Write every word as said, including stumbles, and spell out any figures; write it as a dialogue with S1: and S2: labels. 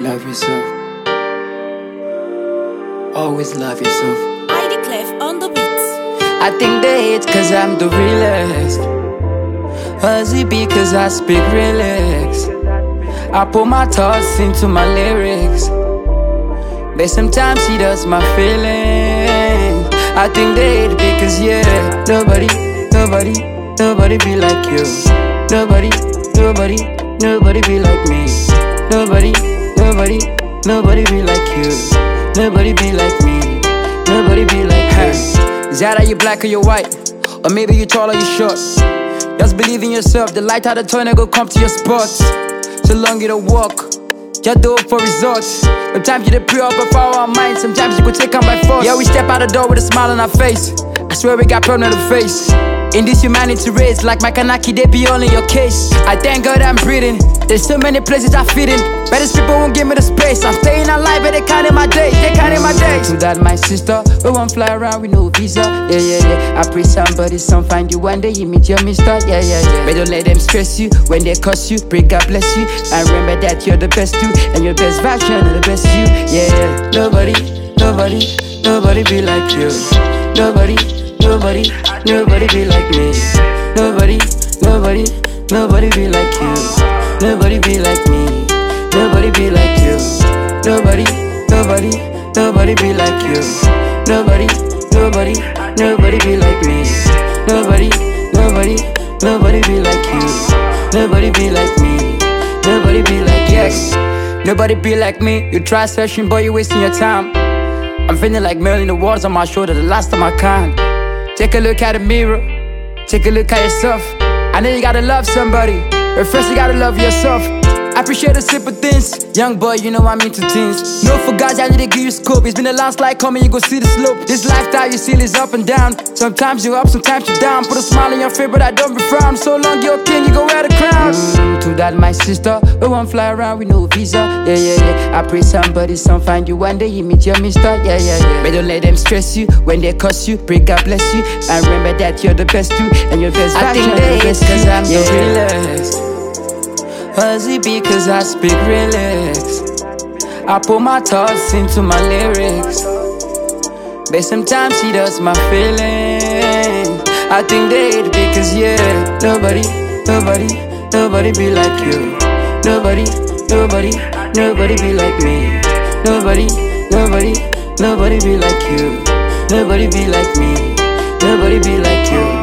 S1: Love yourself. Always love yourself.
S2: Heidi Clef on the beats.
S1: I think they hate cause I'm the realest. Does it be cause I speak relax? I put my thoughts into my lyrics, but sometimes she does my feelings. I think they hate because yeah, nobody, nobody, nobody be like you. Nobody, nobody, nobody be like me. Nobody, nobody, nobody be like you. Nobody be like me. Nobody be like her. Is that how you black or you white? Or maybe you tall or you short? Just believe in yourself. The light out the tunnel go come to your spots. So long you don't walk, just do it for results. Sometimes you pray up for our mind. Sometimes you go take on by force. Yeah, we step out the door with a smile on our face. I swear we got problem on the face. In this humanity race, like my Kanaki, they be all in your case. I thank God I'm breathing. There's so many places I fit in, but these people won't give me the space. I'm staying alive, but they counting my days. They counting my days. To that, my sister, we won't fly around with no visa. Yeah, yeah, yeah. I pray somebody, some find you one day, you meet your mister. Yeah, yeah, yeah. But don't let them stress you when they curse you. Pray God bless you, and remember that you're the best too, and your best version of the best you. Yeah, yeah. Nobody, nobody, nobody be like you. Nobody. Nobody, nobody be like me. Nobody, nobody, nobody be like you. Nobody be like me. Nobody be like you. Nobody, nobody, nobody be like you. Nobody, nobody, nobody be like me. Nobody, nobody, nobody be like you. Nobody be like me. Nobody be like yes. Nobody be like me. You try searching, boy, you wasting your time. I'm feeling like million the walls on my shoulder, the last of my kind. Take a look at the mirror, take a look at yourself. I know you gotta love somebody, but first you gotta love yourself. I appreciate the simple things. Young boy, you know I'm into things. No for guys, I need to give you scope. It's been a landslide coming, you go see the slope. This lifestyle you see is up and down. Sometimes you're up, sometimes you're down. Put a smile on your face, but I don't be frown. So long you're king, you go wear the crown. mm, To that, my sister, we won't fly around with no visa. Yeah, yeah, yeah. I pray somebody, some find you one day, you meet your mister. Yeah, yeah, yeah. But don't let them stress you when they curse you. Pray God bless you, and remember that you're the best too, and your best I think they hate cause I'm yeah. the realest. Was it because I speak relax? I put my thoughts into my lyrics, but sometimes she does my feelings. I think they hate because yeah, nobody, nobody, nobody be like you. Nobody, nobody, nobody be like me. Nobody, nobody, nobody be like you. Nobody be like me. Nobody be like you.